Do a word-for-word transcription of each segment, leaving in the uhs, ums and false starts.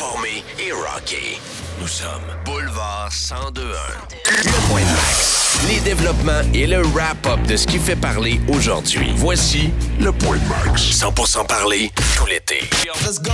informé et rocké. Nous sommes Boulevard cent deux un. Le Point Max. Les développements et le wrap-up de ce qui fait parler aujourd'hui. Voici Le Point Max. cent pour cent parler tout l'été. Let's go!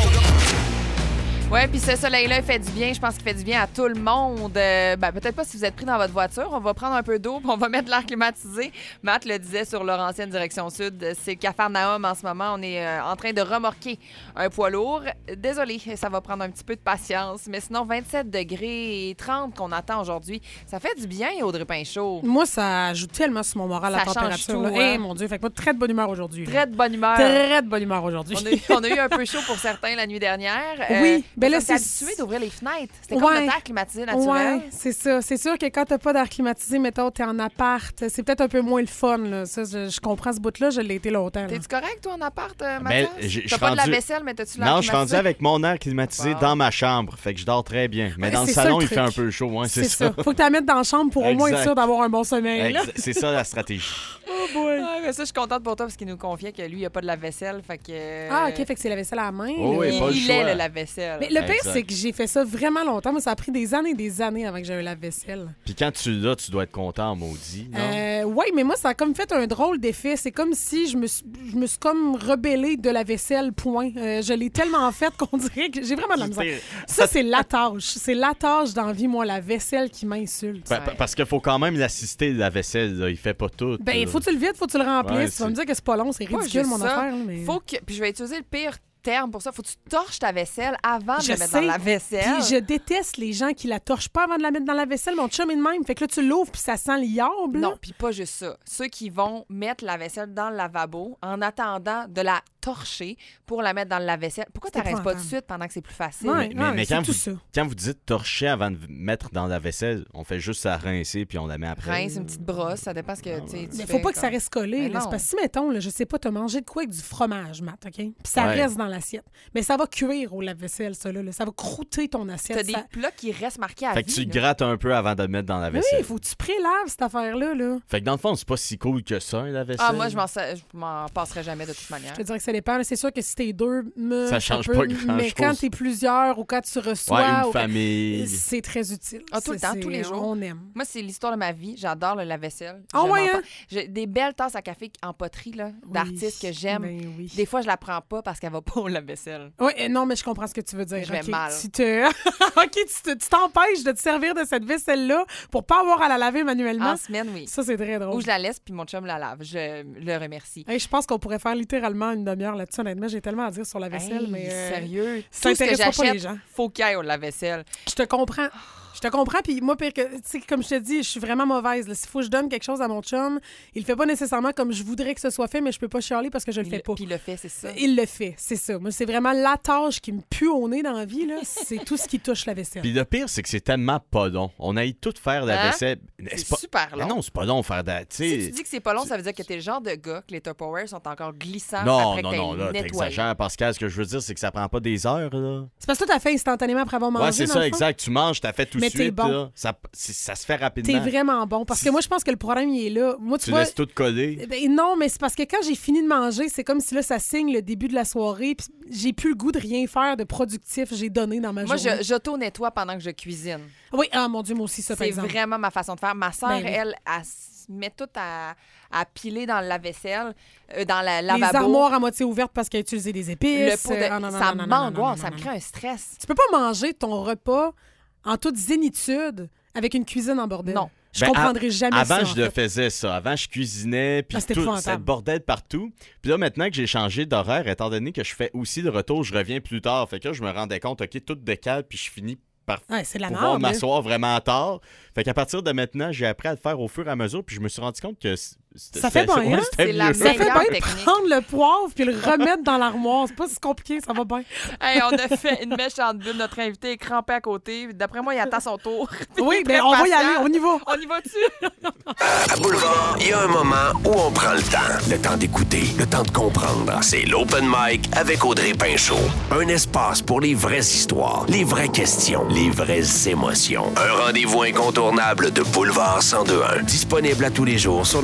Ouais, puis ce soleil-là, il fait du bien. Je pense qu'il fait du bien à tout le monde. Euh, ben, peut-être pas si vous êtes pris dans votre voiture. On va prendre un peu d'eau puis on va mettre l'air climatisé. Matt le disait sur Laurentienne direction sud. C'est Capharnaüm en ce moment. On est euh, en train de remorquer un poids lourd. Désolé, ça va prendre un petit peu de patience. Mais sinon, vingt-sept degrés et trente qu'on attend aujourd'hui. Ça fait du bien, Audrey Pinchot. Moi, ça ajoute tellement sur mon moral Ça la température. change tout, Eh, hein? mon Dieu, fait que moi, très de bonne humeur aujourd'hui. là. Très de bonne humeur. Très de bonne humeur aujourd'hui. On a, eu, on a eu un peu chaud pour certains la nuit dernière. Oui, ben là, on s'est c'est- habitué d'ouvrir les fenêtres. C'était Ouais. comme notre air climatisé naturel. Ouais, c'est ça. C'est sûr que quand t'as pas d'air climatisé, mettons, t'es en appart, c'est peut-être un peu moins le fun. Là. Ça, je, je comprends ce bout-là, je l'ai été longtemps. là. T'es-tu correct, toi, en appart, euh, Ben, Mathias? je- je T'as suis pas de la rendu- vaisselle, mais t'as-tu l'air Non, je suis rendu climatisé? avec mon air climatisé Bon. dans ma chambre. Fait que je dors très bien. Mais Ouais, dans le c'est ça, salon, le il fait truc. un peu chaud. Ouais, c'est, C'est ça. Faut que tu la mettes dans la chambre pour au moins être Exact. sûr d'avoir un bon sommeil. Là. Exa- C'est ça la stratégie. Oh boy. Ah, mais ça, je suis contente pour toi parce qu'il nous confiait que lui, il a pas de lave-vaisselle. Fait que. euh, Ah, OK, fait que c'est la vaisselle à la main. Oh, là. oui, il, pas le il choix. est le lave-vaisselle. Mais le pire, Exact. c'est que j'ai fait ça vraiment longtemps. Moi, ça a pris des années et des années avant que j'aie un lave-vaisselle. Puis quand tu l'as, tu dois être content, maudit. Non? Euh, oui, mais moi, ça a comme fait un drôle d'effet. C'est comme si je me suis, je me suis comme rebellée de la vaisselle, point. Euh, je l'ai tellement faite qu'on dirait que j'ai vraiment de la misère. Ça, c'est la tâche. C'est la tâche d'envie, moi, la vaisselle qui m'insulte. Pa- pa- Parce qu'il faut quand même l'assister, la vaisselle. Là. Il fait pas tout. Ben, là. faut que tu le vides, faut que tu le remplisses. Ouais, tu vas me c'est- dire que c'est pas long, c'est Pas ridicule, juste mon ça. affaire. là, Mais... Faut que. Puis je vais utiliser le pire terme pour ça. Faut que tu torches ta vaisselle avant de Je le mettre sais. dans la vaisselle. Puis je déteste les gens qui la torchent pas avant de la mettre dans la vaisselle. Mon chum est de même. Fait que là, tu l'ouvres puis ça sent l'iable. Non, puis pas juste ça. Ceux qui vont mettre la vaisselle dans le lavabo en attendant de la torcher pour la mettre dans le lave-vaisselle. Pourquoi C'est t'arrêtes pas épouvantable. tout de suite pendant que c'est plus facile? Ouais. Mais, mais c'est quand, tout vous, ça. quand vous dites torcher avant de mettre dans la vaisselle, on fait juste ça rincer puis on la met après. Rince, une petite brosse, ça dépend ce que tu sais, tu Mais fais, faut pas que ça comme- reste collé. Mais là. non. C'est parce que si, mettons, là, je sais pas, t'as mangé de quoi avec du fromage, Matt, OK? Puis ça Ouais. reste dans l'assiette. Mais ça va cuire au lave-vaisselle, ça, là, là. Ça va croûter ton assiette. T'as des ça- plats qui restent marqués à Fait que vie. tu là. grattes un peu avant de le mettre dans la Oui, vaisselle. il faut que tu prélaves cette affaire-là, là. Fait que dans le fond, c'est pas si cool que ça, la vaisselle. Ah, moi, je m'en, sa- je m'en passerai jamais de toute manière. Je te dirais que ça dépend. là. C'est sûr que si t'es deux, me, Ça change peut- pas grand-chose. Mais quand t'es plusieurs ou quand tu reçois... Ouais, une ou- famille. C'est très utile. Ah, tout le C'est- temps, tous les c'est- jours. On aime. Moi, c'est l'histoire de ma vie. J'adore le lave-vaisselle. Ah Je ouais, m'en hein? pa- J'ai des belles tasses à café en poterie là, d'artistes que j'aime. Ben oui. Des fois, je la prends pas parce qu'elle va pas au lave-vaisselle. Oui, euh, non, mais je comprends ce que tu veux dire. Je vais OK, mal. Tu te... OK, tu te- tu t'empêches de te servir de cette vaisselle-là pour pas avoir à la laver manuellement. En semaine, oui. Ça, c'est très drôle. Ou je la laisse, puis mon chum la lave. Je le remercie. Hey, je pense qu'on pourrait faire littéralement une demi-heure là-dessus. Honnêtement, j'ai tellement à dire sur la vaisselle, Hey, mais... euh, sérieux? ça Tout ce que intéressera pas les j'achète, gens. faut qu'il y ait au lave-vaisselle. Je te comprends. Je te comprends, puis moi, pire que, tu sais, comme je te dis, je suis vraiment mauvaise. là. S'il faut que je donne quelque chose à mon chum, il le fait pas nécessairement comme je voudrais que ce soit fait, mais je peux pas chialer parce que je le Il fais pas. Puis il le fait, c'est ça. Il le fait, c'est ça. Moi, c'est vraiment la tâche qui me pue au nez dans la vie, là. C'est tout ce qui touche la vaisselle. Puis le pire, c'est que c'est tellement pas long. On aille tout faire la Hein? vaisselle. C'est pas... super Mais long. non, c'est pas long faire de. tu Si sais- tu dis que c'est pas long, ça veut dire que t'es le genre de gars que les Tupperware sont encore glissants Non, après non, que t'aies non, là, nettoyé. t'exagères, Pascal. Ce que je veux dire, c'est que ça prend pas des heures, là. C'est parce que toi, t'as fait instantanément après avoir mangé. Ouais, c'est dans ça, le fond? exact. Tu manges, t'as fait tout de Mais t'es suite, bon. là. Ça, c'est- ça se fait rapidement. T'es vraiment bon. Parce que Si- moi, je pense que le problème, il est là. Moi, tu, Tu vois... laisses tout coller. Ben non, mais c'est parce que quand j'ai fini de manger, c'est comme si là, ça signe le début de la soirée, puis j'ai plus le goût de rien faire de productif. J'ai donné dans ma Moi, journée. je- j'auto-nettoie pendant que je cuisine. Oui, ah mon Dieu, moi aussi, ça, par C'est exemple. vraiment ma façon de faire. Ma sœur, Ben oui. elle, elle se met tout à, à piler dans le lave-vaisselle, euh, dans la Les lavabo. armoires à moitié ouvertes parce qu'elle a utilisé des épices. Le pot de... euh, ah, non, non, ça non, non, non, non, m'angoisse, non, ça non, me non. crée un stress. Tu peux pas manger ton repas en toute zénitude avec une cuisine en bordel. Non. Je Ben, comprendrais jamais Avant, ça. je en le fait. faisais ça. Avant, je cuisinais, puis Ah, c'était tout, épouvantable. c'était le bordel partout. Puis là, maintenant que j'ai changé d'horaire, étant donné que je fais aussi le retour, je reviens plus tard. Fait que là, je me rendais compte, OK, tout décale, puis je finis par Ouais, c'est de la pouvoir merde. là. m'asseoir vraiment tard. Fait qu'à partir de maintenant, j'ai appris à le faire au fur et à mesure, puis je me suis rendu compte que c- c'était Ça fait c'était- bien, ouais, hein? c'était C'est la mieux. Ça fait meilleure bien de technique. prendre le poivre puis le remettre dans l'armoire. C'est pas si compliqué, ça va bien. Hey, on a fait une méchante bulle. Notre invité est crampé à côté. D'après moi, il attend son tour. Oui, Il est mais très on va y patient. aller, on y va. On y va dessus. À Boulevard, il y a un moment où on prend le temps. Le temps d'écouter, le temps de comprendre. C'est l'Open Mic avec Audrey Pinchot. Un espace pour les vraies histoires, les vraies questions, les vraies émotions. Un rendez-vous incontournable de Boulevard cent deux un. Disponible à tous les jours sur notre page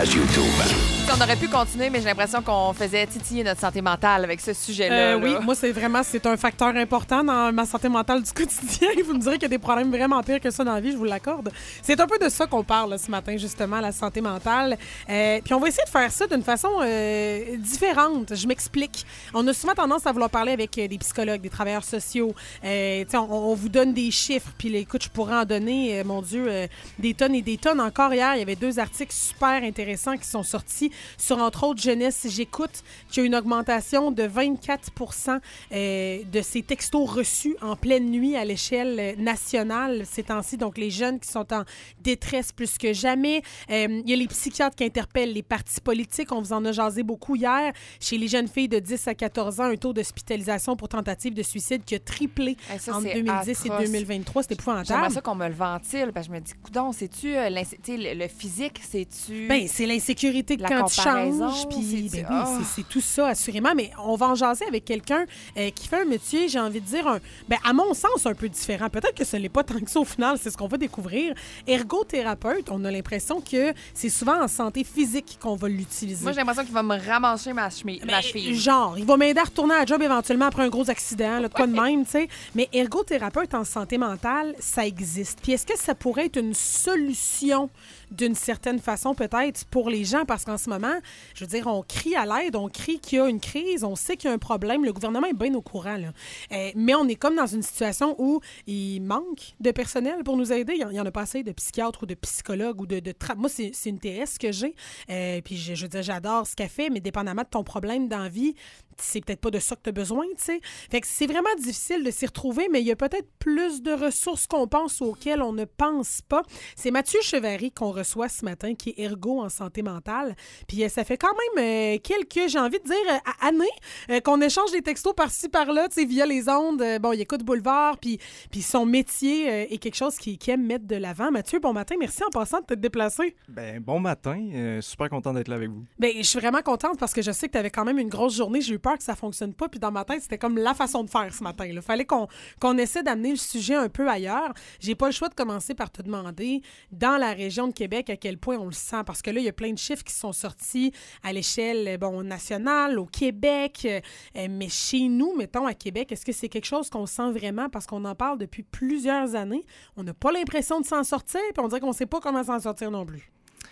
page YouTube. On aurait pu continuer, mais j'ai l'impression qu'on faisait titiller notre santé mentale avec ce sujet-là. Euh, oui, là. moi, c'est vraiment c'est un facteur important dans ma santé mentale du quotidien. Vous me direz qu'il y a des problèmes vraiment pires que ça dans la vie, je vous l'accorde. C'est un peu de ça qu'on parle là, ce matin, justement, la santé mentale. Euh, puis on va essayer de faire ça d'une façon euh, différente. Je m'explique. On a souvent tendance à vouloir parler avec euh, des psychologues, des travailleurs sociaux. Euh, on, on vous donne des chiffres, puis écoute, je pourrais en donner, euh, mon Dieu, euh, des tonnes et des tonnes. Encore hier, il y avait deux articles super intéressants qui sont sortis sur, entre autres, Jeunesse J'écoute, qui a une augmentation de vingt-quatre pour cent euh, de ces textos reçus en pleine nuit à l'échelle nationale ces temps-ci. Donc, les jeunes qui sont en détresse plus que jamais. Euh, il y a les psychiatres qui interpellent les partis politiques. On vous en a jasé beaucoup hier. Chez les jeunes filles de dix à quatorze ans, un taux d'hospitalisation pour tentative de suicide qui a triplé hey, ça, entre deux mille dix atroce. Et deux mille vingt-trois. C'était épouvantable. J'aimerais ça qu'on me le ventile, parce que je me dis, coudonc, c'est-tu euh, le, le physique, c'est-tu... Ben, c'est l'insécurité que quand tu changes, puis ben, oui, oh. c'est tout ça, assurément. Mais on va en jaser avec quelqu'un euh, qui fait un métier, j'ai envie de dire, un, ben, à mon sens, un peu différent. Peut-être que ce n'est pas tant que ça au final, c'est ce qu'on va découvrir. Ergothérapeute, on a l'impression que c'est souvent en santé physique qu'on va l'utiliser. Moi, j'ai l'impression qu'il va me ramasser ma, chemi- ben, ma cheville. Genre, il va m'aider à retourner à la job éventuellement après un gros accident, là, de quoi de même, tu sais. Mais ergothérapeute en santé mentale, ça existe. Puis est-ce que ça pourrait être une solution d'une certaine façon peut-être pour les gens? Parce qu'en ce moment, je veux dire, on crie à l'aide, on crie qu'il y a une crise, on sait qu'il y a un problème, le gouvernement est bien au courant, là. Euh, mais on est comme dans une situation où il manque de personnel pour nous aider. Il n'y en a pas assez de psychiatres ou de psychologues ou de... de tra- Moi, c'est, c'est une T S que j'ai, euh, puis je, je veux dire, j'adore ce qu'elle fait, mais dépendamment de ton problème dans la vie, c'est peut-être pas de ça que tu as besoin, tu sais. Fait que c'est vraiment difficile de s'y retrouver, mais il y a peut-être plus de ressources qu'on pense auxquelles on ne pense pas. C'est Mathieu Chevary qu'on reçoit ce matin, qui est ergo en santé mentale. Puis euh, ça fait quand même euh, quelques, j'ai envie de dire, euh, années euh, qu'on échange des textos par-ci, par-là, tu sais, via les ondes. Euh, bon, il écoute Boulevard, puis, puis son métier euh, est quelque chose qu'il, qu'il aime mettre de l'avant. Mathieu, bon matin, merci en passant de te déplacer. Ben bon matin, euh, super content d'être là avec vous. Ben, je suis vraiment contente parce que je sais que tu avais quand même une grosse journée. J'ai eu peur que ça fonctionne pas, puis dans ma tête, c'était comme la façon de faire ce matin. Il fallait qu'on, qu'on essaie d'amener le sujet un peu ailleurs. J'ai pas le choix de commencer par te demander, dans la région de Québec, à quel point on le sent, parce que là, il y a plein de chiffres qui sont sortis à l'échelle bon, nationale, au Québec, euh, mais chez nous, mettons, à Québec, est-ce que c'est quelque chose qu'on sent vraiment, parce qu'on en parle depuis plusieurs années? On n'a pas l'impression de s'en sortir, puis on dirait qu'on sait pas comment s'en sortir non plus.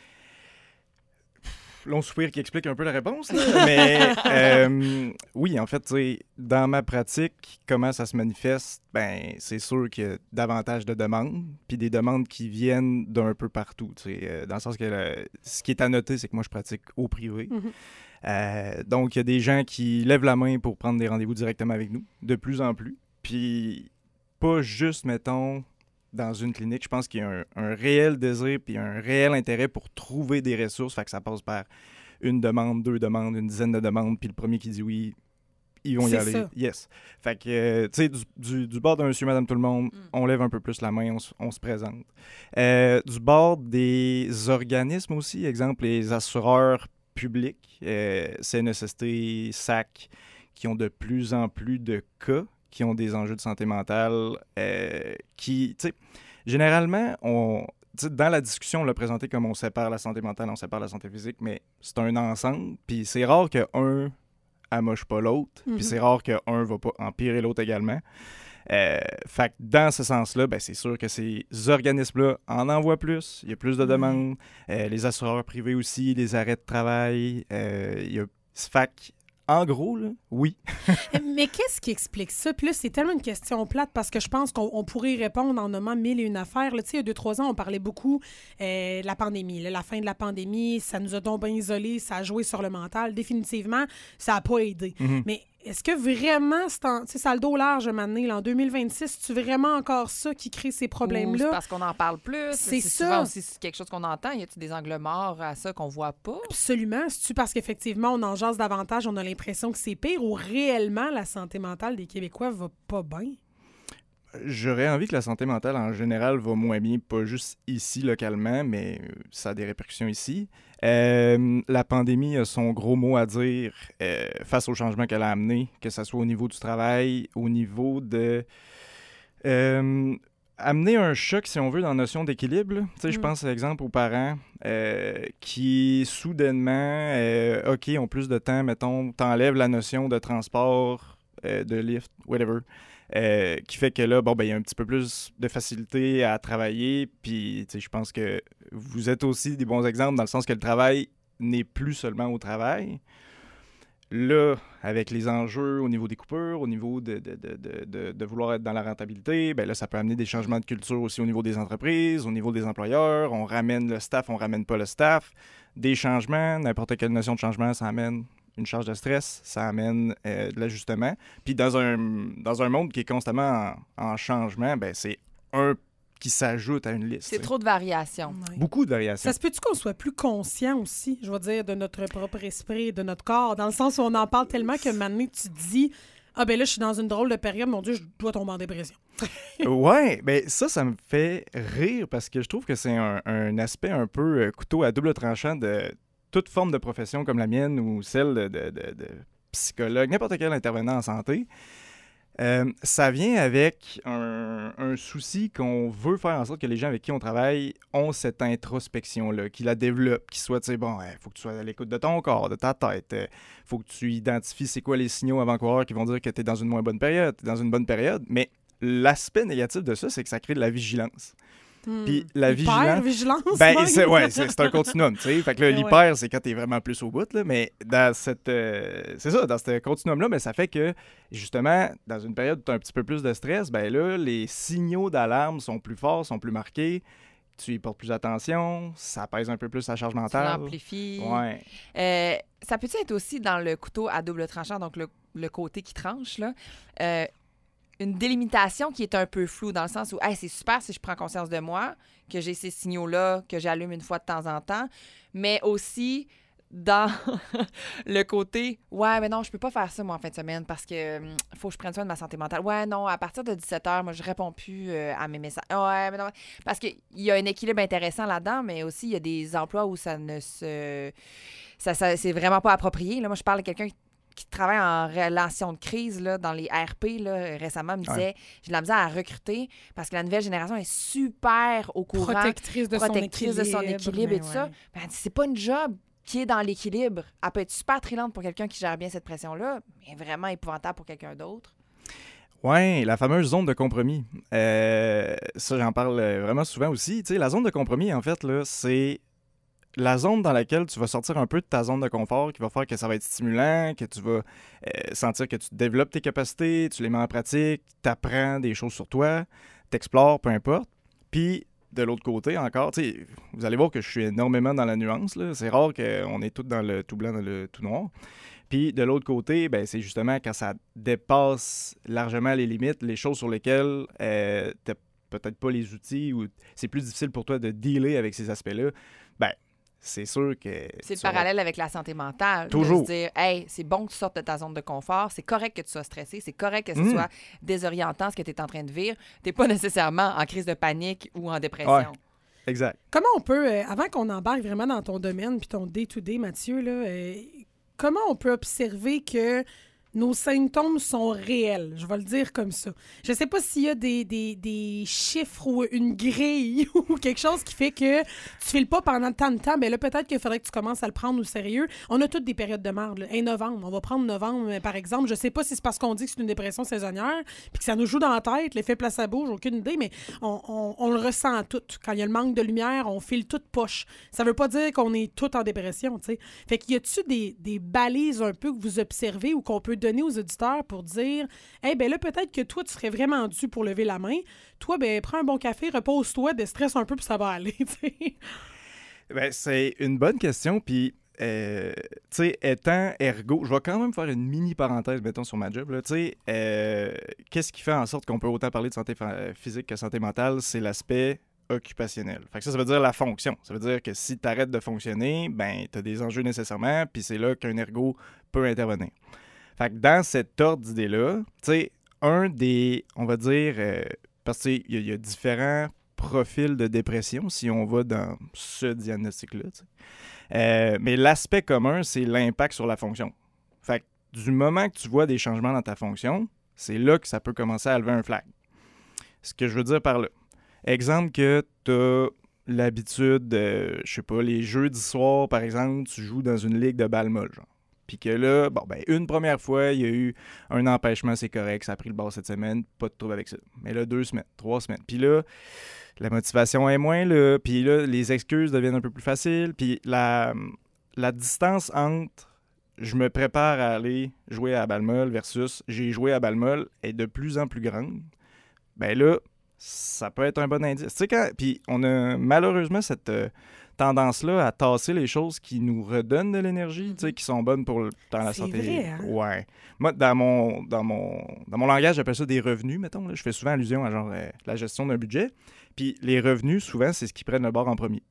Long soupir qui explique un peu la réponse, là. Mais euh, oui, en fait, dans ma pratique, comment ça se manifeste, ben c'est sûr qu'il y a davantage de demandes, puis des demandes qui viennent d'un peu partout. Euh, dans le sens que le, ce qui est à noter, c'est que moi, je pratique au privé. Mm-hmm. Euh, donc, il y a des gens qui lèvent la main pour prendre des rendez-vous directement avec nous, de plus en plus. Puis, pas juste, mettons... dans une clinique, je pense qu'il y a un, un réel désir puis un réel intérêt pour trouver des ressources. Fait que ça passe par une demande, deux demandes, une dizaine de demandes, puis le premier qui dit oui, ils vont y c'est aller. Ça. Yes. Fait que, euh, tu sais, du, du, du bord d'un monsieur, madame, tout le monde, mm. on lève un peu plus la main, on, on se présente. Euh, du bord des organismes aussi, exemple, les assureurs publics, euh, C N S S T, S A C, qui ont de plus en plus de cas qui ont des enjeux de santé mentale, euh, qui, tu sais, généralement, on, dans la discussion, on l'a présenté comme on sépare la santé mentale, on sépare la santé physique, mais c'est un ensemble, puis c'est rare qu'un amoche pas l'autre, mm-hmm. puis c'est rare qu'un va pas empirer l'autre également. Euh, fait que dans ce sens-là, ben, c'est sûr que ces organismes-là en envoient plus, il y a plus de demandes, euh, les assureurs privés aussi, les arrêts de travail, euh, il y a... Fait que, en gros, là, oui. Mais qu'est-ce qui explique ça? Puis là, c'est tellement une question plate parce que je pense qu'on on pourrait y répondre en nommant mille et une affaires. Là, tu sais, il y a deux, trois ans, on parlait beaucoup euh, de la pandémie. Là, la fin de la pandémie, ça nous a donc bien isolés, ça a joué sur le mental. Définitivement, ça n'a pas aidé. Mm-hmm. Mais est-ce que vraiment, c'est en, ça a le dos large un moment donné, là, en deux mille vingt-six, c'est vraiment encore ça qui crée ces problèmes-là? Ou c'est parce qu'on en parle plus? C'est, c'est ça. Souvent aussi quelque chose qu'on entend. Y a-t-il des angles morts à ça qu'on voit pas? Absolument. C'est-tu parce qu'effectivement, on en jase davantage, on a l'impression que c'est pire, ou réellement, la santé mentale des Québécois va pas bien? J'aurais envie que la santé mentale, en général, va moins bien, pas juste ici, localement, mais ça a des répercussions ici. Euh, la pandémie a son gros mot à dire euh, face au changement qu'elle a amené, que ce soit au niveau du travail, au niveau de... Euh, amener un choc, si on veut, dans la notion d'équilibre. Tu sais, mm. je pense, par exemple, aux parents euh, qui, soudainement, euh, OK, ont plus de temps, mettons, t'enlèves la notion de transport, euh, de lift, whatever, euh, qui fait que là, bon, ben, il y a un petit peu plus de facilité à travailler. Puis, tu sais, je pense que vous êtes aussi des bons exemples dans le sens que le travail n'est plus seulement au travail. Là, avec les enjeux au niveau des coupures, au niveau de, de, de, de, de, de vouloir être dans la rentabilité, bien là, ça peut amener des changements de culture aussi au niveau des entreprises, au niveau des employeurs. On ramène le staff, on ramène pas le staff. Des changements, n'importe quelle notion de changement, ça amène une charge de stress, ça amène euh, de l'ajustement. Puis dans un, dans un monde qui est constamment en, en changement, bien, c'est un qui s'ajoute à une liste. C'est trop de variations. Ouais. Beaucoup de variations. Ça se peut-tu qu'on soit plus conscient aussi, je veux dire, de notre propre esprit, de notre corps, dans le sens où on en parle tellement que maintenant tu te dis « Ah ben là, je suis dans une drôle de période, mon Dieu, je dois tomber en dépression. » Ouais, ben ça, ça me fait rire parce que je trouve que c'est un, un aspect un peu euh, couteau à double tranchant de toute forme de profession comme la mienne ou celle de, de, de, de psychologue, n'importe quel intervenant en santé. Euh, ça vient avec un, un souci qu'on veut faire en sorte que les gens avec qui on travaille ont cette introspection-là, qu'ils la développent, qu'ils soient, tu sais, bon, il faut que tu sois à l'écoute de ton corps, de ta tête, il euh, faut que tu identifies c'est quoi les signaux avant-coureurs qui vont dire que tu es dans une moins bonne période, tu es dans une bonne période, mais l'aspect négatif de ça, c'est que ça crée de la vigilance. Hmm. Puis la vigilance, vigilance ben, c'est, ouais, c'est, c'est un continuum, tu sais. Fait que là, ouais. l'hyper, c'est quand t'es vraiment plus au bout, là. Mais dans cette, euh, c'est ça, dans ce continuum-là, ben, ça fait que, justement, dans une période où t'as un petit peu plus de stress, ben là, les signaux d'alarme sont plus forts, sont plus marqués. Tu y portes plus attention, ça pèse un peu plus la charge mentale. Tu l'amplifies. Ouais. Euh, ça peut-tu être aussi dans le couteau à double tranchant, donc le, le côté qui tranche, là, euh, une délimitation qui est un peu floue dans le sens où hey, c'est super si je prends conscience de moi, que j'ai ces signaux-là, que j'allume une fois de temps en temps, mais aussi dans le côté « Ouais, mais non, je peux pas faire ça, moi, en fin de semaine, parce que hum, faut que je prenne soin de ma santé mentale. Ouais, non, à partir de dix-sept heures, moi, je réponds plus euh, à mes messages. Ouais, mais non. » Parce qu'il y a un équilibre intéressant là-dedans, mais aussi, il y a des emplois où ça ne se... Ça, ça, c'est vraiment pas approprié. Là, moi, je parle de quelqu'un qui qui travaille en relation de crise là, dans les R P, là, récemment, me disait ouais. j'ai de la misère à recruter parce que la nouvelle génération est super au courant. Protectrice de protectrice son équilibre. de son équilibre et tout ouais. ça. Ben, c'est pas une job qui est dans l'équilibre. Elle peut être super trillante pour quelqu'un qui gère bien cette pression-là, mais vraiment épouvantable pour quelqu'un d'autre. Oui, la fameuse zone de compromis. Euh, ça, j'en parle vraiment souvent aussi. Tu sais, la zone de compromis, en fait, là, c'est la zone dans laquelle tu vas sortir un peu de ta zone de confort, qui va faire que ça va être stimulant, que tu vas euh, sentir que tu développes tes capacités, tu les mets en pratique, tu apprends des choses sur toi, tu explores, peu importe. Puis, de l'autre côté, encore, tu sais, vous allez voir que je suis énormément dans la nuance, là. C'est rare qu'on est tous dans le tout blanc, dans le tout noir. Puis, de l'autre côté, ben, c'est justement quand ça dépasse largement les limites, les choses sur lesquelles euh, tu n'as peut-être pas les outils ou c'est plus difficile pour toi de dealer avec ces aspects-là, ben c'est sûr que... C'est le auras... parallèle avec la santé mentale. Toujours. De se dire, hey, c'est bon que tu sortes de ta zone de confort, c'est correct que tu sois stressé, c'est correct que ce mmh. soit désorientant ce que tu es en train de vivre. Tu n'es pas nécessairement en crise de panique ou en dépression. Ouais. Exact. Comment on peut, euh, avant qu'on embarque vraiment dans ton domaine puis ton day-to-day, Mathieu, là, euh, comment on peut observer que nos symptômes sont réels? Je vais le dire comme ça. Je sais pas s'il y a des, des, des chiffres ou une grille ou quelque chose qui fait que tu files pas pendant tant de temps. Bien là, peut-être qu'il faudrait que tu commences à le prendre au sérieux. On a toutes des périodes de merde. Là. Hey, novembre, on va prendre novembre, par exemple. Je sais pas si c'est parce qu'on dit que c'est une dépression saisonnière puis que ça nous joue dans la tête, l'effet placebo, j'ai aucune idée, mais on, on, on le ressent tout. Quand il y a le manque de lumière, on file toute poche. Ça veut pas dire qu'on est tout en dépression, tu sais. Fait qu'il y a-tu des, des balises un peu que vous observez ou qu'on peut donner aux auditeurs pour dire « Hey, ben là, peut-être que toi, tu serais vraiment dû pour lever la main. Toi, ben prends un bon café, repose-toi, déstresse un peu, puis ça va aller. » Ben, c'est une bonne question, puis, euh, tu sais, étant ergo, je vais quand même faire une mini parenthèse, mettons, sur ma job, là, tu sais, euh, qu'est-ce qui fait en sorte qu'on peut autant parler de santé fa- physique que santé mentale? C'est l'aspect occupationnel. Fait que ça, ça veut dire la fonction. Ça veut dire que si tu arrêtes de fonctionner, ben, tu as des enjeux nécessairement, puis c'est là qu'un ergo peut intervenir. Fait que dans cet ordre d'idée-là, tu sais, un des, on va dire, euh, parce qu'il y, y a différents profils de dépression si on va dans ce diagnostic-là, tu sais. Euh, mais l'aspect commun, c'est l'impact sur la fonction. Fait que du moment que tu vois des changements dans ta fonction, c'est là que ça peut commencer à lever un flag. Ce que je veux dire par là, Exemple que t'as l'habitude, euh, je sais pas, les jeudis soirs, par exemple, tu joues dans une ligue de balle molle, genre. Puis que là, bon, ben, une première fois, il y a eu un empêchement, c'est correct, ça a pris le bord cette semaine, pas de trouble avec ça. Mais là, deux semaines, trois semaines. Puis là, la motivation est moins là, puis là, les excuses deviennent un peu plus faciles, puis la, la distance entre je me prépare à aller jouer à balle molle versus j'ai joué à balle molle est de plus en plus grande. Ben là, ça peut être un bon indice. Tu sais, quand... Puis on a malheureusement cette euh, tendance-là à tasser les choses qui nous redonnent de l'énergie, tu sais, qui sont bonnes pour le... dans la C'est santé. vrai, hein? Ouais. Moi, dans mon, dans mon, dans mon langage, j'appelle ça des revenus, mettons. Là. Je fais souvent allusion à genre euh, la gestion d'un budget. Puis les revenus, souvent, c'est ce qui prennent le bord en premier.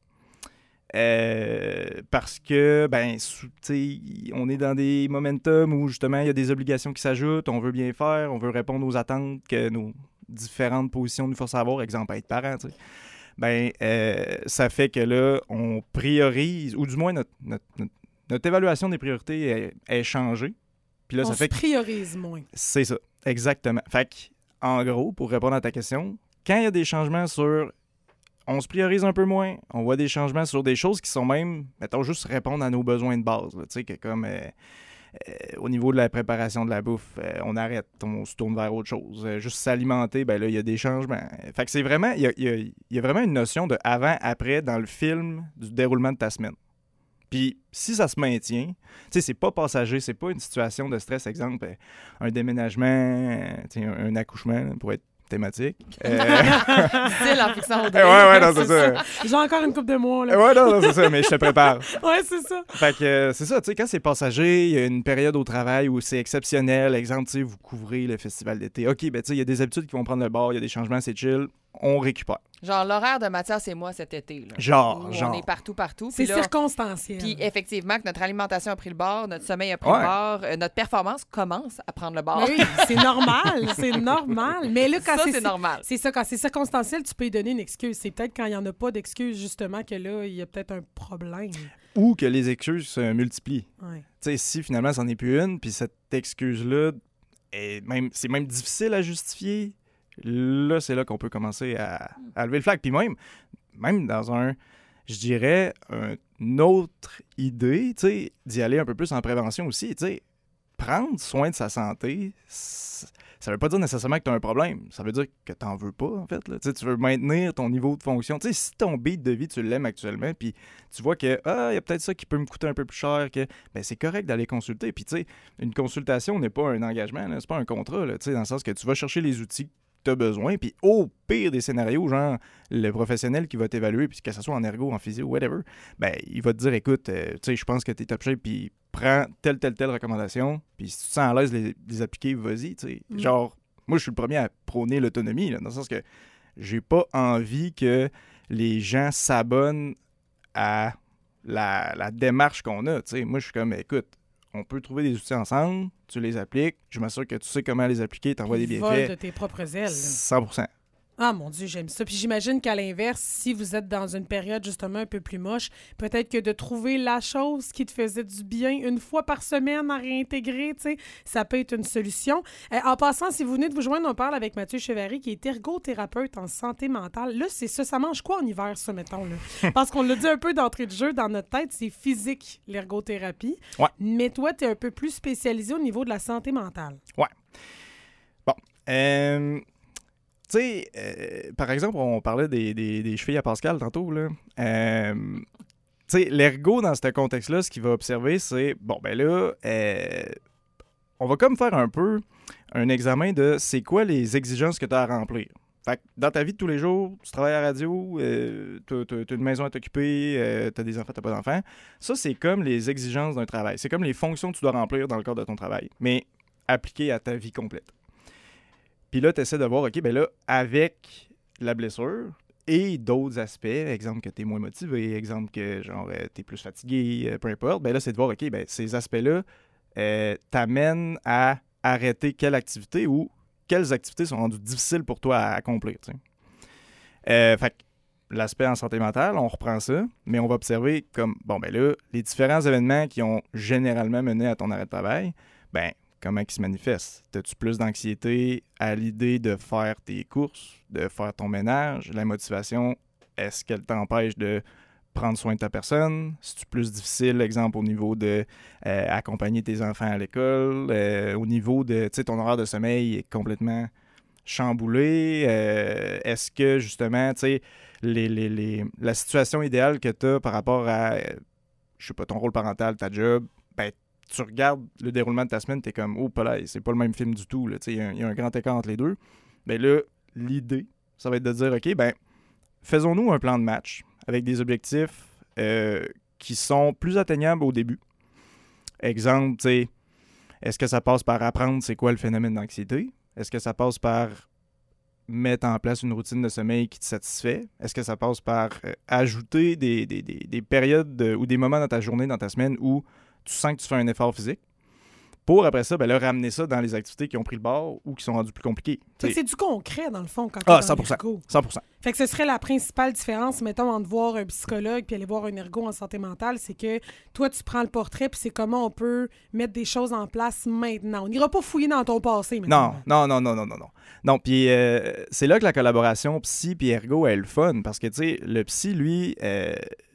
Euh, parce que, ben, tu sais, on est dans des momentum où, justement, il y a des obligations qui s'ajoutent, on veut bien faire, on veut répondre aux attentes que nos différentes positions nous forcent à avoir, exemple, être parent, tu sais. Ben, euh, ça fait que là, on priorise, ou du moins, notre, notre, notre, notre évaluation des priorités est, est changée. Puis là, On ça se fait que... priorise moins. C'est ça, exactement. Fait que, en gros, pour répondre à ta question, quand il y a des changements sur... On se priorise un peu moins, on voit des changements sur des choses qui sont même, mettons, juste répondre à nos besoins de base. Tu sais, que comme euh, euh, au niveau de la préparation de la bouffe, euh, on arrête, on se tourne vers autre chose. Euh, juste s'alimenter, ben là, il y a des changements. Fait que c'est vraiment, il y a, y a, y a vraiment une notion de avant-après dans le film du déroulement de ta semaine. Puis, si ça se maintient, tu sais, c'est pas passager, c'est pas une situation de stress, exemple, euh, un déménagement, euh, tu sais, un, un accouchement, là, pour être thématique. Euh... Style en fixant au ouais, ouais, non, c'est ça. J'ai encore une couple de mois, là. Ouais, non, non, c'est ça, mais je te prépare. Ouais, c'est ça. Fait que euh, c'est ça, tu sais, quand c'est passager, il y a une période au travail où c'est exceptionnel. Exemple, tu sais, vous couvrez le festival d'été. OK, ben tu sais, il y a des habitudes qui vont prendre le bord, il y a des changements, c'est chill. On récupère. Genre, l'horaire de Mathias et moi cet été. Là, genre, où genre. On est partout, partout. C'est Puis là, circonstanciel. Puis effectivement, que notre alimentation a pris le bord, notre sommeil a pris Ouais. le bord, euh, notre performance commence à prendre le bord. Oui, c'est normal, c'est normal. Mais là, quand Ça, c'est, c'est normal. C'est ça, quand c'est circonstanciel, tu peux y donner une excuse. C'est peut-être quand il n'y en a pas d'excuse, justement, que là, il y a peut-être un problème. Ou que les excuses se multiplient. Ouais. Tu sais, si finalement, c'en est plus une, puis cette excuse-là, est même, c'est même difficile à justifier, là, c'est là qu'on peut commencer à, à lever le flag. Puis même, même dans un, je dirais, un- une autre idée, tu sais, d'y aller un peu plus en prévention aussi, tu sais, prendre soin de sa santé, c- ça veut pas dire nécessairement que tu as un problème. Ça veut dire que t'en veux pas, en fait. Là. Tu sais, tu veux maintenir ton niveau de fonction. Tu sais, si ton beat de vie, tu l'aimes actuellement, puis tu vois que, ah, il y a peut-être ça qui peut me coûter un peu plus cher, que, ben, c'est correct d'aller consulter. Puis, tu sais, une consultation n'est pas un engagement, là, c'est pas un contrat, là, tu sais, dans le sens que tu vas chercher les outils que tu as besoin, puis au pire des scénarios, genre, le professionnel qui va t'évaluer, puis que ce soit en ergo, en physio, whatever, ben, il va te dire, écoute, euh, tu sais, je pense que t'es top shape, puis prends telle, telle, telle recommandation, puis si tu te sens à l'aise de les, les appliquer, vas-y, tu sais. Mm. Genre, moi, je suis le premier à prôner l'autonomie, là, dans le sens que j'ai pas envie que les gens s'abonnent à la, la démarche qu'on a, tu sais. Moi, je suis comme, écoute, on peut trouver des outils ensemble, tu les appliques, je m'assure que tu sais comment les appliquer, t'envoies des Puis vol de bienfaits. tes propres ailes. là. cent pour cent. Ah mon Dieu, j'aime ça. Puis j'imagine qu'à l'inverse, si vous êtes dans une période justement un peu plus moche, peut-être que de trouver la chose qui te faisait du bien une fois par semaine à réintégrer, tu sais, ça peut être une solution. Euh, en passant, si vous venez de vous joindre, on parle avec Mathieu Chevary, qui est ergothérapeute en santé mentale. Là, c'est ça, ça mange quoi en hiver, ça, mettons, là? Parce qu'on l'a dit un peu d'entrée de jeu, dans notre tête, c'est physique, l'ergothérapie. Ouais. Mais toi, tu es un peu plus spécialisé au niveau de la santé mentale. Bon. Euh, tu sais, euh, par exemple, on parlait des, des, des chevilles à Pascal tantôt, là. Euh, tu sais, l'ergo, dans ce contexte-là, ce qu'il va observer, c'est, bon, ben là, euh, on va comme faire un peu un examen de c'est quoi les exigences que tu as à remplir. Fait que dans ta vie de tous les jours, tu travailles à la radio, euh, tu as une maison à t'occuper, euh, tu as des enfants, tu pas d'enfants. Ça, c'est comme les exigences d'un travail. C'est comme les fonctions que tu dois remplir dans le cadre de ton travail, mais appliquées à ta vie complète. Puis là, tu essaies de voir, OK, ben là, avec la blessure et d'autres aspects, exemple que tu es moins motivé, exemple que genre euh, tu es plus fatigué, euh, peu importe, ben là, c'est de voir, OK, ben ces aspects-là euh, t'amènent à arrêter quelle activité ou quelles activités sont rendues difficiles pour toi à accomplir, tu sais. Euh, fait que l'aspect en santé mentale, on reprend ça, mais on va observer comme, bon, ben là, les différents événements qui ont généralement mené à ton arrêt de travail, ben comment il se manifeste? As-tu plus d'anxiété à l'idée de faire tes courses, de faire ton ménage? La motivation, est-ce qu'elle t'empêche de prendre soin de ta personne? C'est-tu plus difficile, exemple, au niveau de euh, accompagner tes enfants à l'école? Euh, au niveau de, tu sais, ton horaire de sommeil est complètement chamboulé? Euh, est-ce que, justement, tu sais, les, les, les, la situation idéale que tu as par rapport à, euh, je sais pas, ton rôle parental, ta job, ben, tu regardes le déroulement de ta semaine, tu es comme, oh, pas là, c'est pas le même film du tout, là, tu sais, il y, y a un grand écart entre les deux. Ben là, l'idée, ça va être de dire, OK, ben, faisons-nous un plan de match avec des objectifs euh, qui sont plus atteignables au début. Exemple, tu sais, est-ce que ça passe par apprendre c'est quoi le phénomène d'anxiété? Est-ce que ça passe par mettre en place une routine de sommeil qui te satisfait? Est-ce que ça passe par euh, ajouter des, des, des, des périodes de, ou des moments dans ta journée, dans ta semaine où tu sens que tu fais un effort physique? Pour, après ça, ben là, ramener ça dans les activités qui ont pris le bord ou qui sont rendues plus compliquées. Fait que c'est du concret, dans le fond, quand Ah, tu cent pour cent. cent pour cent. Fait que ce serait la principale différence, mettons, entre voir un psychologue puis aller voir un ergo en santé mentale, c'est que toi, tu prends le portrait puis c'est comment on peut mettre des choses en place maintenant. On n'ira pas fouiller dans ton passé maintenant. Non, non, non, non, non, non, non. Non, puis euh, c'est là que la collaboration psy puis ergo est le fun, parce que, tu sais, le psy, lui... Euh,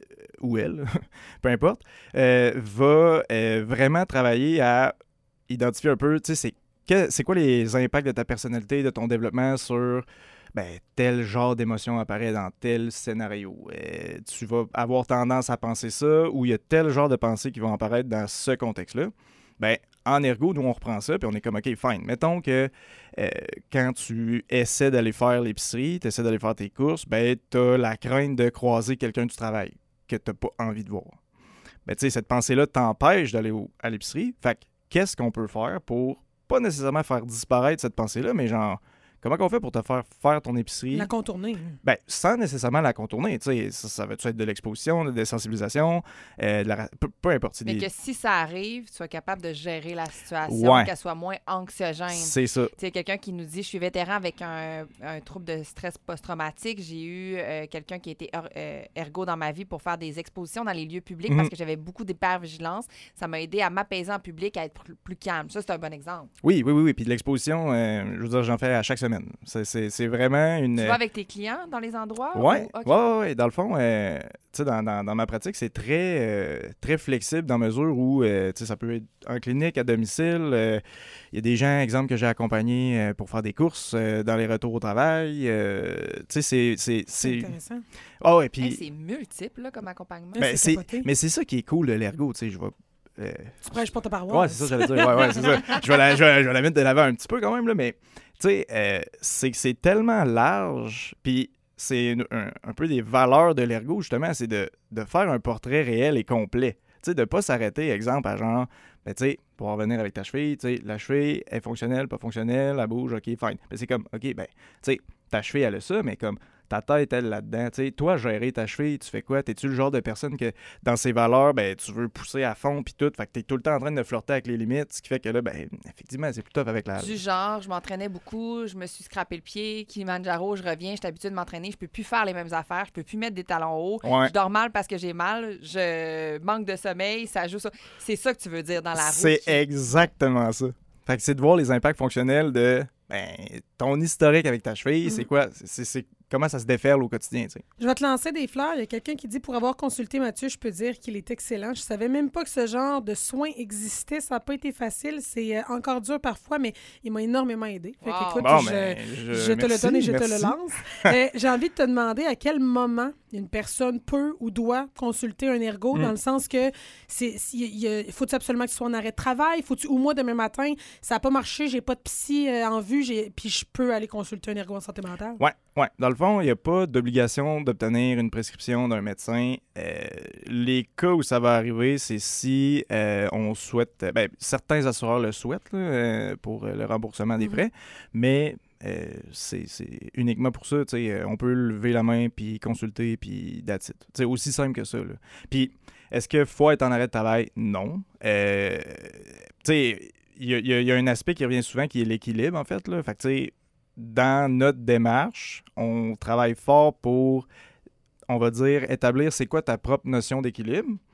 ou elle, peu importe, euh, va euh, vraiment travailler à identifier un peu, tu sais, c'est, que, c'est quoi les impacts de ta personnalité, de ton développement sur ben, tel genre d'émotion apparaît dans tel scénario. Euh, tu vas avoir tendance à penser ça, ou il y a tel genre de pensées qui vont apparaître dans ce contexte-là. Ben, en ergo, nous, on reprend ça, puis on est comme, OK, fine. Mettons que euh, quand tu essaies d'aller faire l'épicerie, tu essaies d'aller faire tes courses, ben, tu as la crainte de croiser quelqu'un du travail que tu n'as pas envie de voir. Ben, tu sais, cette pensée-là t'empêche d'aller au, à l'épicerie. Fait que, qu'est-ce qu'on peut faire pour pas nécessairement faire disparaître cette pensée-là, mais genre, comment on fait pour te faire faire ton épicerie? La contourner. Ben, sans nécessairement la contourner. Tu sais, ça, ça va-tu être de l'exposition, de la sensibilisation, euh, de la, peu, peu importe. Mais des... que si ça arrive, tu sois capable de gérer la situation, ouais. qu'elle soit moins anxiogène. C'est ça. Tu sais, quelqu'un qui nous dit, je suis vétéran avec un, un trouble de stress post-traumatique. J'ai eu euh, quelqu'un qui était er, euh, ergo dans ma vie pour faire des expositions dans les lieux publics mm-hmm. parce que j'avais beaucoup d'hypervigilance. Ça m'a aidé à m'apaiser en public, à être plus, plus calme. Ça, c'est un bon exemple. Oui, oui, oui. oui. Puis de l'exposition, euh, je veux dire, j'en fais à chaque semaine. C'est, c'est, c'est vraiment une... Tu vas avec tes clients dans les endroits? Oui, ou... okay. ouais, ouais. Dans le fond, euh, tu sais, dans, dans, dans ma pratique, c'est très, euh, très flexible dans mesure où, euh, tu sais, ça peut être en clinique, à domicile. Il euh, y a des gens, exemple, que j'ai accompagnés euh, pour faire des courses euh, dans les retours au travail. Euh, tu sais, c'est, c'est, c'est... C'est intéressant. Ah oh, ouais, puis... Hey, c'est multiple, là, comme accompagnement. Ben, c'est... Mais c'est ça qui est cool de l'ergo, tu sais, je vais... Euh... Tu prêches pour ta paroisse. Ouais, c'est ça, j'allais dire. Ouais, ouais, c'est ça. Je vais la, je vais, je vais la mettre de l'avant un petit peu quand même, là, mais tu sais, euh, c'est que c'est tellement large, puis c'est une, un, un peu des valeurs de l'ergo, justement, c'est de, de faire un portrait réel et complet. Tu sais, de pas s'arrêter, exemple, à genre, ben tu sais, pour revenir avec ta cheville, tu sais, la cheville est fonctionnelle, pas fonctionnelle, elle bouge, OK, fine. Mais c'est comme, OK, ben, tu sais, ta cheville, elle a ça, mais comme... ta tête, elle, là-dedans. Tu sais, toi, gérer ta cheville, tu fais quoi? T'es-tu le genre de personne que, dans ses valeurs, ben, tu veux pousser à fond puis tout, fait que t'es tout le temps en train de flirter avec les limites, ce qui fait que là, ben, effectivement, c'est plus tough avec la... Du genre, je m'entraînais beaucoup, je me suis scrappé le pied, Kilimanjaro, je reviens, je suis habituée de m'entraîner, je peux plus faire les mêmes affaires, je peux plus mettre des talons hauts, ouais. je dors mal parce que j'ai mal, je manque de sommeil, ça joue ça. C'est ça que tu veux dire dans la route. C'est exactement ça. Fait que c'est de voir les impacts fonctionnels de, ben, ton historique avec ta cheville, mm-hmm. c'est quoi? C'est... c'est comment ça se déferle au quotidien, tu sais. Je vais te lancer des fleurs. Il y a quelqu'un qui dit, pour avoir consulté Mathieu, je peux dire qu'il est excellent. Je savais même pas que ce genre de soins existait. Ça n'a pas été facile. C'est euh, encore dur parfois, mais il m'a énormément aidé. Fait wow. qu'écoute, bon, je, ben, je, je te merci, le donne et je merci. te le lance. euh, j'ai envie de te demander à quel moment une personne peut ou doit consulter un ergo, mm. dans le sens que c'est, il faut-tu absolument que tu sois en arrêt de travail? Faut-tu, ou moi, demain matin, ça n'a pas marché, j'ai pas de psy euh, en vue, j'ai, puis je peux aller consulter un ergo en santé mentale? Ouais, ouais. Dans le fond, il n'y a pas d'obligation d'obtenir une prescription d'un médecin. Euh, les cas où ça va arriver, c'est si euh, on souhaite... Ben, certains assureurs le souhaitent là, euh, pour le remboursement des frais, mm-hmm. mais euh, c'est, c'est uniquement pour ça. On peut lever la main puis consulter, puis that's it. C'est aussi simple que ça. Là. Puis, est-ce qu'il faut être en arrêt de travail? Non. Euh, tu sais, il y, y, y a un aspect qui revient souvent qui est l'équilibre, en fait. Là. Fait que, tu sais, dans notre démarche, on travaille fort pour, on va dire, établir c'est quoi ta propre notion d'équilibre.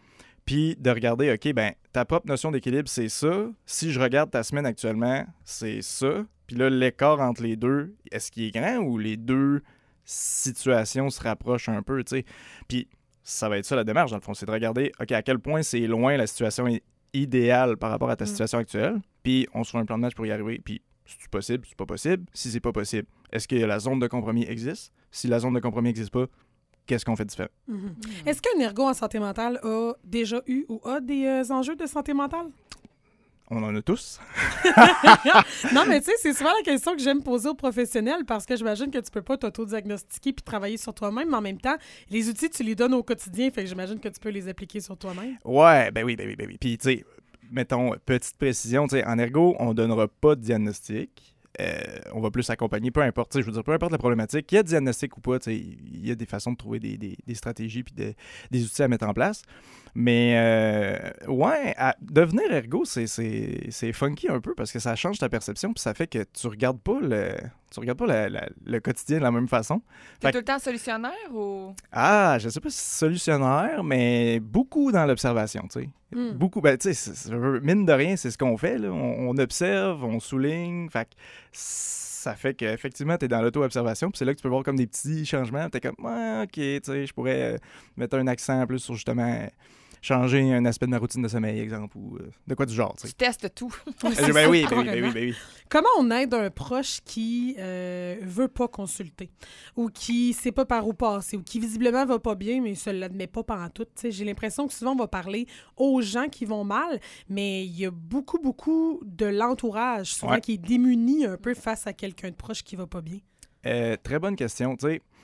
Puis de regarder, OK, ben ta propre notion d'équilibre, c'est ça. Si je regarde ta semaine actuellement, c'est ça. Puis là, l'écart entre les deux, est-ce qu'il est grand ou les deux situations se rapprochent un peu, tu sais? Puis ça va être ça la démarche, dans le fond, c'est de regarder, OK, à quel point c'est loin la situation idéale par rapport à ta mm. situation actuelle. Puis on se fait un plan de match pour y arriver. Puis c'est possible, c'est pas possible. Si c'est pas possible, est-ce que la zone de compromis existe? Si la zone de compromis n'existe pas, qu'est-ce qu'on fait différent? Mm-hmm. Mm. Est-ce qu'un ergo en santé mentale a déjà eu ou a des euh, enjeux de santé mentale? On en a tous. Non, mais tu sais, c'est souvent la question que j'aime poser aux professionnels parce que j'imagine que tu peux pas t'auto-diagnostiquer puis travailler sur toi-même, mais en même temps, les outils, tu les donnes au quotidien, fait que j'imagine que tu peux les appliquer sur toi-même. Ouais, ben oui, ben oui, ben oui. Puis, tu sais, mettons, petite précision, tu sais, en ergo, on donnera pas de diagnostic. Euh, on va plus accompagner, peu importe, je veux dire, peu importe la problématique, qu'il y a diagnostic ou pas, il y a des façons de trouver des, des, des stratégies puis de, des outils à mettre en place. Mais, euh, ouais, à, devenir ergo, c'est, c'est, c'est funky un peu parce que ça change ta perception puis ça fait que tu regardes pas le, tu regardes pas la, la, le quotidien de la même façon. T'es fait tout le temps solutionnaire ou... Ah, je sais pas si solutionnaire, mais beaucoup dans l'observation, tu sais. Mm. Beaucoup, ben, tu sais, mine de rien, c'est ce qu'on fait, là. On, on observe, on souligne, fait que ça fait qu'effectivement, t'es dans l'auto-observation, puis c'est là que tu peux voir comme des petits changements, t'es comme, ah, ok, tu sais, je pourrais mettre un accent plus sur justement changer un aspect de ma routine de sommeil, exemple, ou euh, de quoi du genre, tu sais. Tu testes tout. ben, ben, oui, ben, oui, ben oui, ben oui. Comment on aide un proche qui euh, veut pas consulter ou qui sait pas par où passer ou qui visiblement va pas bien, mais se l'admet pas pantoute? T'sais, j'ai l'impression que souvent, on va parler aux gens qui vont mal, mais il y a beaucoup, beaucoup de l'entourage, souvent, ouais. qui est démuni un peu face à quelqu'un de proche qui va pas bien. Euh, très bonne question, tu sais.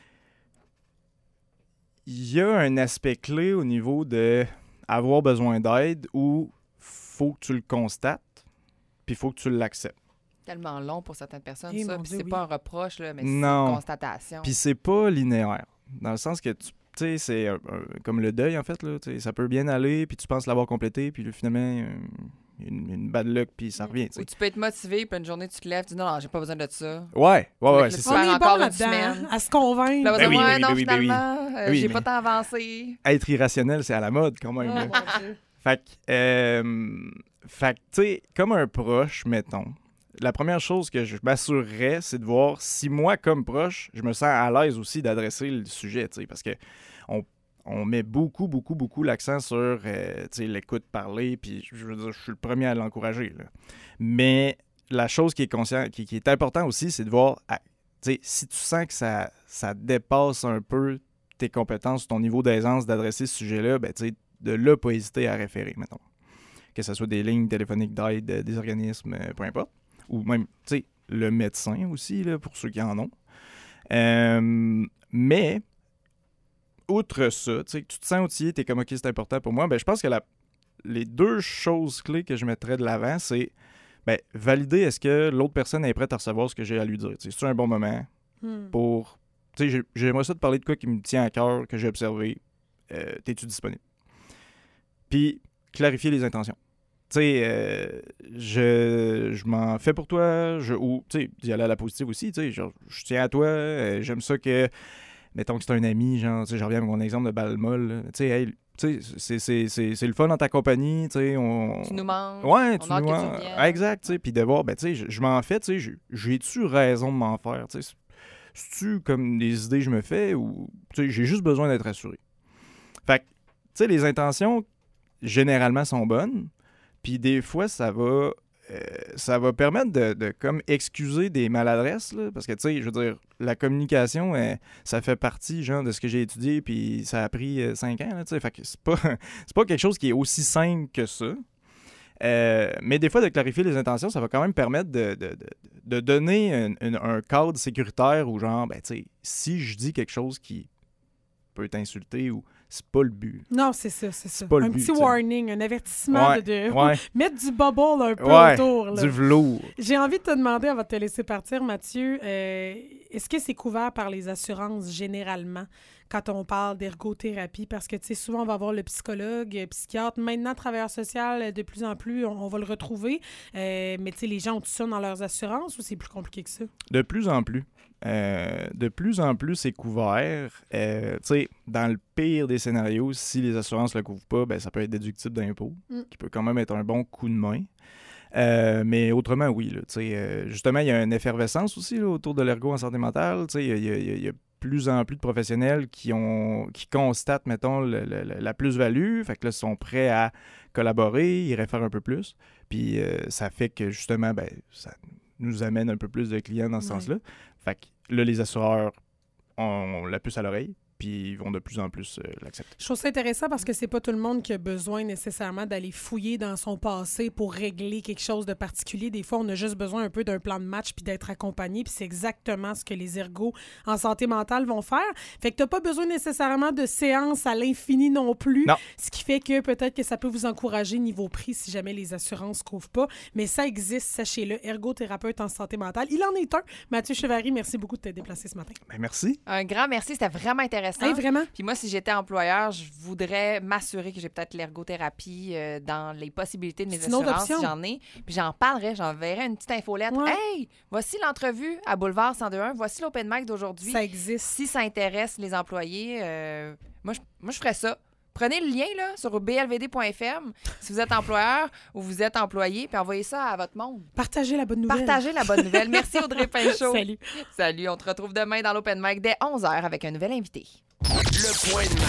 Il y a un aspect clé au niveau de avoir besoin d'aide où faut que tu le constates, puis il faut que tu l'acceptes. Tellement long pour certaines personnes, Et ça. Puis c'est oui. pas un reproche, là, mais c'est non. une constatation. Puis c'est pas linéaire. Dans le sens que, tu sais, c'est un, un, comme le deuil, en fait, là. Ça peut bien aller, puis tu penses l'avoir complété, puis là, finalement, euh, une, une bad luck, puis ça revient, t'sais. Ou tu peux être motivé, puis une journée, tu te lèves, tu dis non, non, j'ai pas besoin de ça. Ouais, ouais, ouais, c'est ça. On est encore bon là-dedans, à se convaincre. Là, ben oui, ouais, ben oui, non, ben oui, ben oui. finalement, euh, oui, j'ai mais... pas tant avancé. Être irrationnel, c'est à la mode, quand même. Oh, mon Dieu. Fait que, euh, fait que, tu sais, comme un proche, mettons, la première chose que je m'assurerais, c'est de voir si moi, comme proche, je me sens à l'aise aussi d'adresser le sujet, tu sais, parce que on, on met beaucoup, beaucoup, beaucoup l'accent sur, euh, tu sais, l'écoute parler, puis je veux dire, je suis le premier à l'encourager, là. Mais la chose qui est conscient, qui, qui est important aussi, c'est de voir, ah, tu sais, si tu sens que ça, ça dépasse un peu tes compétences, ton niveau d'aisance d'adresser ce sujet-là, ben, tu sais, de là, pas hésiter à référer, mettons. Que ce soit des lignes téléphoniques d'aide, des organismes, peu importe. Ou même, tu sais, le médecin aussi, là, pour ceux qui en ont. Euh, mais, outre ça, tu sais, que tu te sens outillé, t'es comme, OK, c'est important pour moi, ben, je pense que la, les deux choses clés que je mettrais de l'avant, c'est, ben, valider est-ce que l'autre personne est prête à recevoir ce que j'ai à lui dire. Tu sais, c'est un bon moment hmm. pour, tu sais, j'aimerais ça te parler de quoi qui me tient à cœur, que j'ai observé. Euh, t'es-tu disponible? Puis, clarifier les intentions. Tu sais, euh, je, je m'en fais pour toi, je, ou, tu sais, d'y aller à la positive aussi, tu sais, genre, je tiens à toi, euh, j'aime ça que, mettons que c'est un ami, genre, tu sais, je reviens avec mon exemple de balle molle, tu sais, hey, tu sais, c'est, c'est, c'est, c'est le fun dans ta compagnie, tu sais, on... Tu nous manques, ouais, on tu a hâte nous que tu manques, reviennes. exact, tu sais, puis de voir, ben, tu sais, je, je m'en fais, tu sais, j'ai-tu raison de m'en faire, tu sais, c'est-tu comme des idées que je me fais, ou, tu sais, j'ai juste besoin d'être assuré. Fait que, tu sais, les intentions, généralement, sont bonnes. Puis des fois, ça va, euh, ça va permettre de, de comme excuser des maladresses, là, parce que, tu sais, je veux dire, la communication, euh, ça fait partie, genre, de ce que j'ai étudié, puis ça a pris euh, cinq ans, tu sais, fait que c'est pas, c'est pas quelque chose qui est aussi simple que ça. Euh, mais des fois, de clarifier les intentions, ça va quand même permettre de, de, de, de donner un, un, un cadre sécuritaire où, genre, ben, tu sais, si je dis quelque chose qui peut t'insulter ou c'est pas le but. Non, c'est ça, c'est ça. Pas un le but, petit t'sais. Warning, un avertissement ouais, de, de ouais. mettre du bubble un peu ouais, autour. Là. Du velours. J'ai envie de te demander, avant de te laisser partir, Mathieu, euh, est-ce que c'est couvert par les assurances généralement quand on parle d'ergothérapie? Parce que, tu sais, souvent, on va voir le psychologue, le psychiatre. Maintenant, travailleur social, de plus en plus, on, on va le retrouver. Euh, mais, tu sais, les gens ont tout ça dans leurs assurances ou c'est plus compliqué que ça? De plus en plus. Euh, de plus en plus, c'est couvert. Euh, tu sais, dans le pire des scénarios, si les assurances ne le couvrent pas, ben, ça peut être déductible d'impôt, mm. qui peut quand même être un bon coup de main. Euh, mais autrement, oui. Là, euh, justement, il y a une effervescence aussi là, autour de l'ergo en santé mentale. Il y, y, y a plus en plus de professionnels qui, ont, qui constatent, mettons, le, le, la plus-value. Fait que là, ils sont prêts à collaborer, ils iraient faire un peu plus. Puis euh, ça fait que, justement, ben, ça nous amène un peu plus de clients dans ce ouais. sens-là. Fait que là, les assureurs ont la puce à l'oreille. Puis ils vont de plus en plus euh, l'accepter. Je trouve ça intéressant parce que c'est pas tout le monde qui a besoin nécessairement d'aller fouiller dans son passé pour régler quelque chose de particulier. Des fois, on a juste besoin un peu d'un plan de match puis d'être accompagné. Puis c'est exactement ce que les ergos en santé mentale vont faire. Fait que t'as pas besoin nécessairement de séances à l'infini non plus. Non. Ce qui fait que peut-être que ça peut vous encourager niveau prix si jamais les assurances couvrent pas. Mais ça existe, sachez-le, ergothérapeute en santé mentale. Il en est un. Mathieu Chevary, merci beaucoup de t'être déplacé ce matin. Ben, merci. Un grand merci, c'était vraiment intéressant. Hey, vraiment? Puis moi, si j'étais employeur, je voudrais m'assurer que j'ai peut-être l'ergothérapie euh, dans les possibilités de mes assurances, si j'en ai. Puis j'en parlerais, j'enverrais une petite infolettre. Ouais. Hey, voici l'entrevue à Boulevard cent deux un, voici l'open mic d'aujourd'hui. Ça existe. Si ça intéresse les employés, euh, moi, je, moi, je ferais ça. Prenez le lien là, sur b l v d point f m si vous êtes employeur ou vous êtes employé, puis envoyez ça à votre monde. Partagez la bonne nouvelle. Partagez la bonne nouvelle. Merci Audrey Pinchot. Salut. Salut, on te retrouve demain dans l'Open Mic dès onze heures avec un nouvel invité. Le point de